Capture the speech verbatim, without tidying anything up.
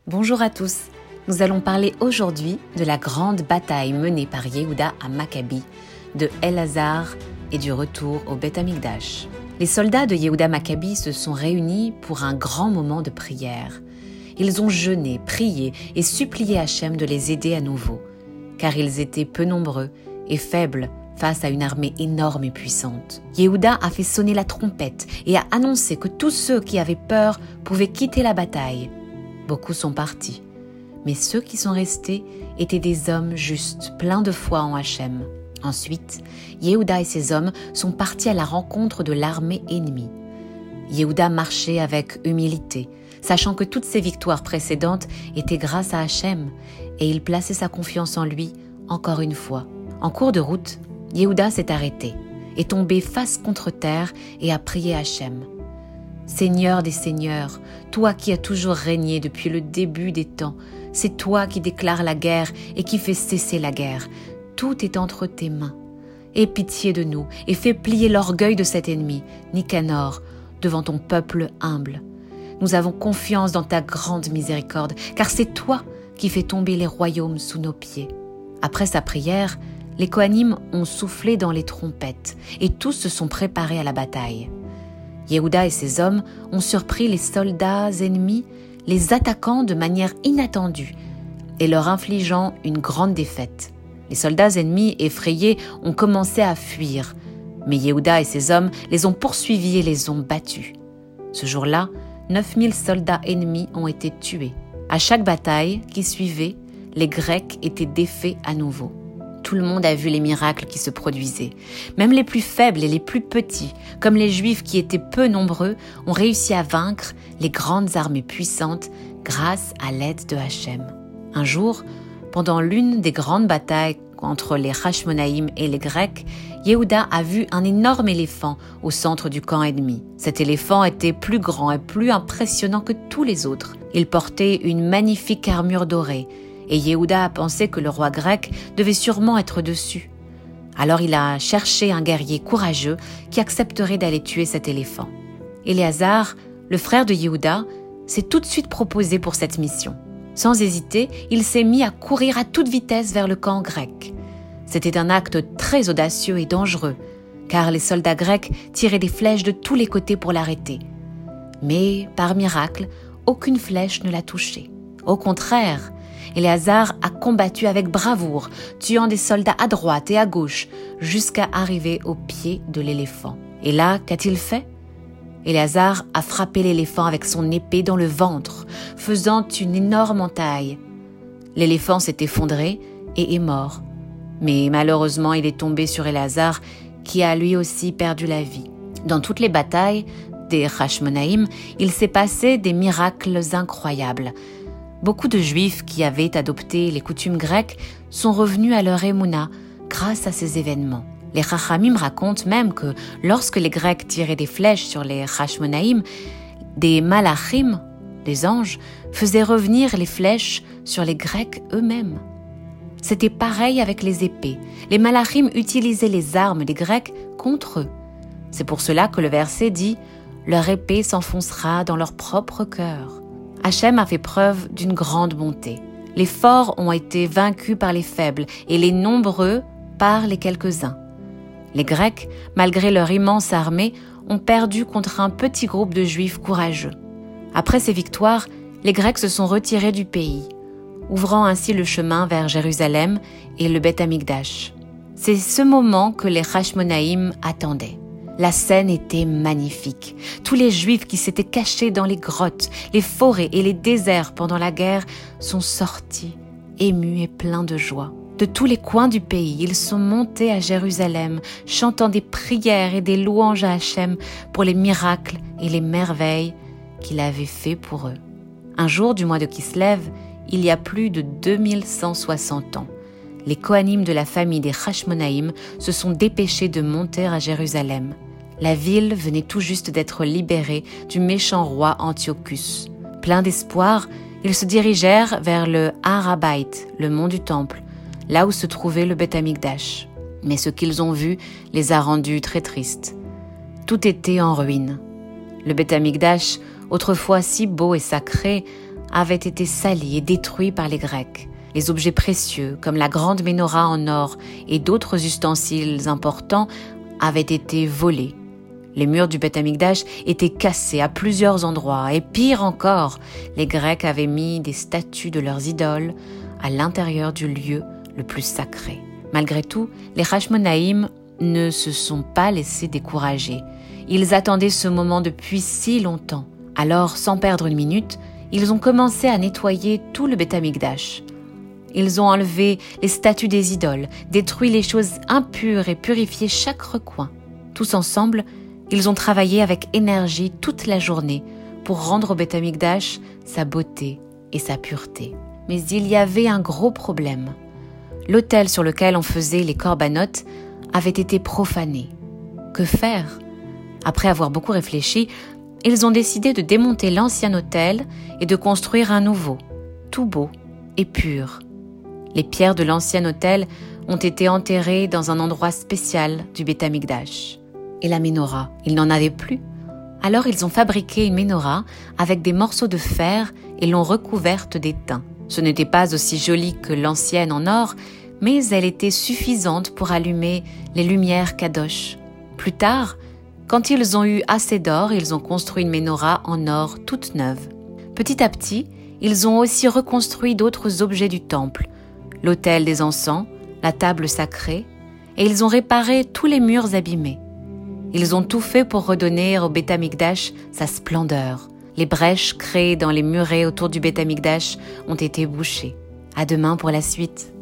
Bonjour à tous, nous allons parler aujourd'hui de la grande bataille menée par Yehuda à Maccabi, de El-Hazar et du retour au Beth Amikdash. Les soldats de Yehuda Maccabi se sont réunis pour un grand moment de prière. Ils ont jeûné, prié et supplié Hachem de les aider à nouveau, car ils étaient peu nombreux et faibles face à une armée énorme et puissante. Yehuda a fait sonner la trompette et a annoncé que tous ceux qui avaient peur pouvaient quitter la bataille. Beaucoup sont partis, mais ceux qui sont restés étaient des hommes justes, pleins de foi en Hachem. Ensuite, Yehuda et ses hommes sont partis à la rencontre de l'armée ennemie. Yehuda marchait avec humilité, sachant que toutes ses victoires précédentes étaient grâce à Hachem, et il plaçait sa confiance en lui encore une fois. En cours de route, Yehuda s'est arrêté, est tombé face contre terre et a prié Hachem. Seigneur des seigneurs, toi qui as toujours régné depuis le début des temps, c'est toi qui déclares la guerre et qui fais cesser la guerre. Tout est entre tes mains. Aie pitié de nous et fais plier l'orgueil de cet ennemi, Nicanor, devant ton peuple humble. Nous avons confiance dans ta grande miséricorde, car c'est toi qui fais tomber les royaumes sous nos pieds. Après sa prière, les Kohanim ont soufflé dans les trompettes et tous se sont préparés à la bataille. Yehuda et ses hommes ont surpris les soldats ennemis, les attaquant de manière inattendue et leur infligeant une grande défaite. Les soldats ennemis, effrayés, ont commencé à fuir, mais Yehuda et ses hommes les ont poursuivis et les ont battus. Ce jour-là, neuf mille soldats ennemis ont été tués. À chaque bataille qui suivait, les Grecs étaient défaits à nouveau. Tout le monde a vu les miracles qui se produisaient. Même les plus faibles et les plus petits, comme les Juifs qui étaient peu nombreux, ont réussi à vaincre les grandes armées puissantes grâce à l'aide de Hachem. Un jour, pendant l'une des grandes batailles entre les Hashmonaïm et les Grecs, Yehuda a vu un énorme éléphant au centre du camp ennemi. Cet éléphant était plus grand et plus impressionnant que tous les autres. Il portait une magnifique armure dorée, et Yehuda a pensé que le roi grec devait sûrement être dessus. Alors il a cherché un guerrier courageux qui accepterait d'aller tuer cet éléphant. El-Hazar, le frère de Yehuda, s'est tout de suite proposé pour cette mission. Sans hésiter, il s'est mis à courir à toute vitesse vers le camp grec. C'était un acte très audacieux et dangereux, car les soldats grecs tiraient des flèches de tous les côtés pour l'arrêter. Mais, par miracle, aucune flèche ne l'a touché. Au contraire, El-Hazar a combattu avec bravoure, tuant des soldats à droite et à gauche, jusqu'à arriver au pied de l'éléphant. Et là, qu'a-t-il fait ? El-Hazar a frappé l'éléphant avec son épée dans le ventre, faisant une énorme entaille. L'éléphant s'est effondré et est mort. Mais malheureusement, il est tombé sur El-Hazar, qui a lui aussi perdu la vie. Dans toutes les batailles des Hashmonaïm, il s'est passé des miracles incroyables. Beaucoup de Juifs qui avaient adopté les coutumes grecques sont revenus à leur émouna grâce à ces événements. Les Chachamim racontent même que lorsque les Grecs tiraient des flèches sur les Hashmonaïm, des malachim, des anges, faisaient revenir les flèches sur les Grecs eux-mêmes. C'était pareil avec les épées. Les malachim utilisaient les armes des Grecs contre eux. C'est pour cela que le verset dit « Leur épée s'enfoncera dans leur propre cœur ». Hachem a fait preuve d'une grande bonté. Les forts ont été vaincus par les faibles et les nombreux par les quelques-uns. Les Grecs, malgré leur immense armée, ont perdu contre un petit groupe de Juifs courageux. Après ces victoires, les Grecs se sont retirés du pays, ouvrant ainsi le chemin vers Jérusalem et le Beth Amikdash. C'est ce moment que les Hashmonaïm attendaient. La scène était magnifique. Tous les Juifs qui s'étaient cachés dans les grottes, les forêts et les déserts pendant la guerre sont sortis, émus et pleins de joie. De tous les coins du pays, ils sont montés à Jérusalem, chantant des prières et des louanges à Hachem pour les miracles et les merveilles qu'il avait fait pour eux. Un jour du mois de Kislev, il y a plus de deux mille cent soixante ans, les Kohanim de la famille des Hashmonaïm se sont dépêchés de monter à Jérusalem. La ville venait tout juste d'être libérée du méchant roi Antiochus. Pleins d'espoir, ils se dirigèrent vers le Har Habayit, le mont du Temple, là où se trouvait le Beth Amikdash. Mais ce qu'ils ont vu les a rendus très tristes. Tout était en ruine. Le Beth Amikdash, autrefois si beau et sacré, avaient été salis et détruits par les Grecs. Les objets précieux, comme la grande ménorah en or et d'autres ustensiles importants, avaient été volés. Les murs du Beth Amikdash étaient cassés à plusieurs endroits et pire encore, les Grecs avaient mis des statues de leurs idoles à l'intérieur du lieu le plus sacré. Malgré tout, les Hashmonaïm ne se sont pas laissés décourager. Ils attendaient ce moment depuis si longtemps. Alors, sans perdre une minute, ils ont commencé à nettoyer tout le Beth Amikdash. Ils ont enlevé les statues des idoles, détruit les choses impures et purifié chaque recoin. Tous ensemble, ils ont travaillé avec énergie toute la journée pour rendre au Beth Amikdash sa beauté et sa pureté. Mais il y avait un gros problème. L'autel sur lequel on faisait les corbanotes avait été profané. Que faire ? Après avoir beaucoup réfléchi, ils ont décidé de démonter l'ancien autel et de construire un nouveau, tout beau et pur. Les pierres de l'ancien autel ont été enterrées dans un endroit spécial du Beth Amikdash. Et la ménorah, ils n'en avaient plus. Alors ils ont fabriqué une ménorah avec des morceaux de fer et l'ont recouverte d'étain. Ce n'était pas aussi joli que l'ancienne en or, mais elle était suffisante pour allumer les lumières kadosh. Plus tard, quand ils ont eu assez d'or, ils ont construit une ménorah en or toute neuve. Petit à petit, ils ont aussi reconstruit d'autres objets du temple, l'autel des encens, la table sacrée, et ils ont réparé tous les murs abîmés. Ils ont tout fait pour redonner au Beth Amikdash sa splendeur. Les brèches créées dans les murets autour du Beth Amikdash ont été bouchées. À demain pour la suite.